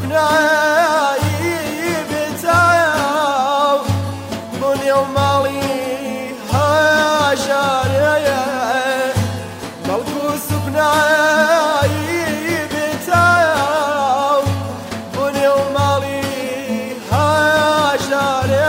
سكناي بتاعي بني ومالي هاجر ملكو سكناي بتاعي بني ومالي هاجر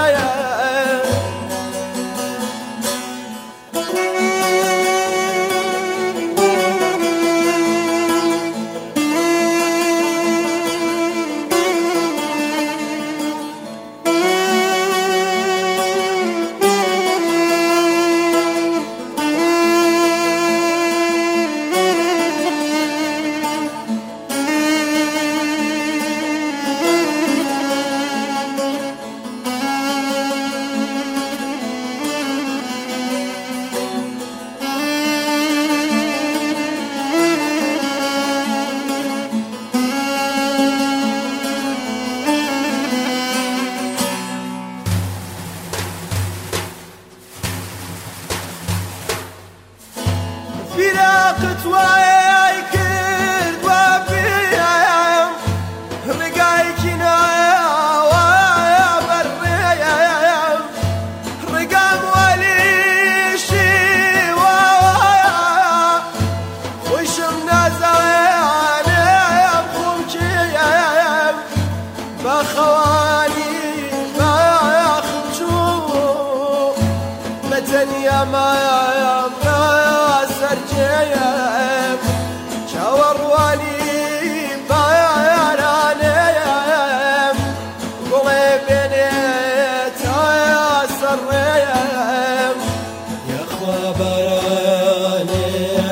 فراقت وياي كرد وبيام رقايكنا ويا بريام رقام وليشي ويا وشمنا زوانيام خمكيام بخواني بخمشو متنيا ما سرجيم شاور ولي بيرانيم قلبيني تيسريم يا خبراني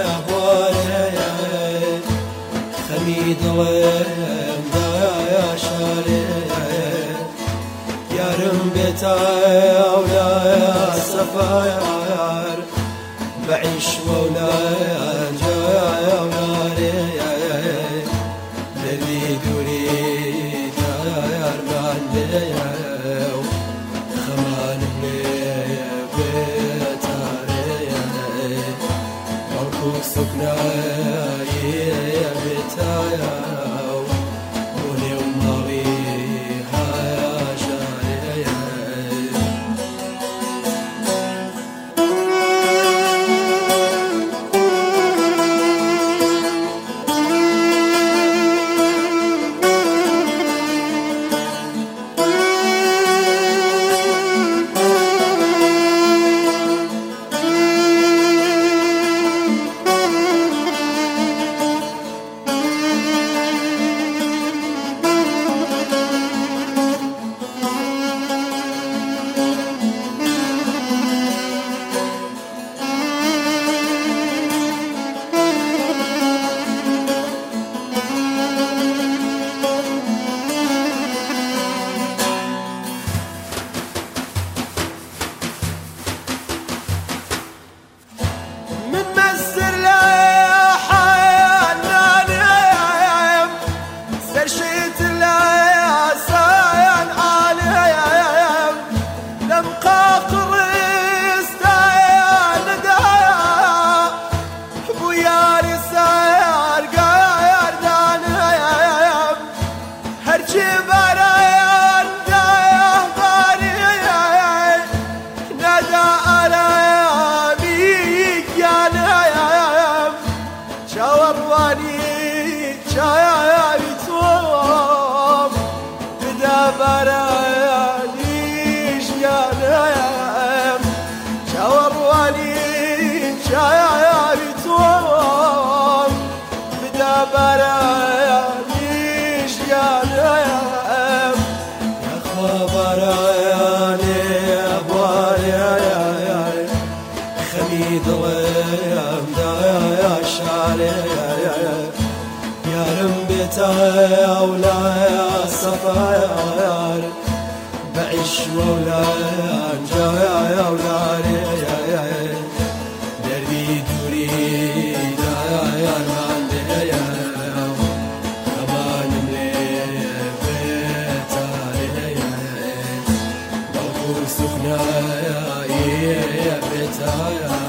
أهوالي خميد ويم يا شاري يا رمبتاي ولا يا سفاير بعيش ولا جاي وناري الذي يريد يا رمالي خمان بلي بتاري ملكو سكناي بتايا ولي ومالي هاجاري برانيش يا نايم شاور وليش يا بتوم بدا برانيش يا نايم يا خبراني أبوالي خميد ويم يا شاري يا رمبتاي ولا يا صفاير بعيش ولا جاي ولاري دربي تريد يا الماندي كمان ملي بتاري بقول سكناي يا بتايا